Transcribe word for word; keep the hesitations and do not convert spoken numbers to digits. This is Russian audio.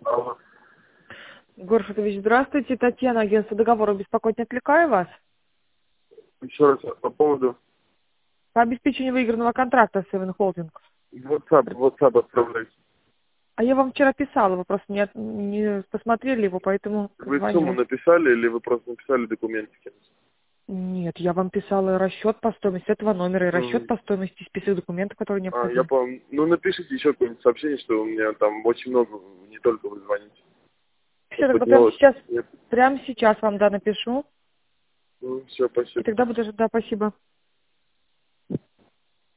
Алло. Егор Федорович, здравствуйте. Татьяна, агентство договора «Беспокоить» не отвлекаю вас? Еще раз по поводу По обеспечению выигранного контракта с Seven Holding. WhatsApp, WhatsApp отправляйте. А я вам вчера писала, вы просто не, от- не посмотрели его, поэтому Вы сумму звоню. написали или вы просто написали документики? Нет, я вам писала расчет по стоимости этого номера и расчет М. по стоимости список документов, которые А, я необходимы. помню. Ну, напишите еще какое-нибудь сообщение, что у меня там очень много, не только вы звоните. Все, Может быть, тогда не прямо вот. сейчас, Нет. прямо сейчас вам, да, напишу. Ну, все, И спасибо. тогда буду ждать, да, спасибо.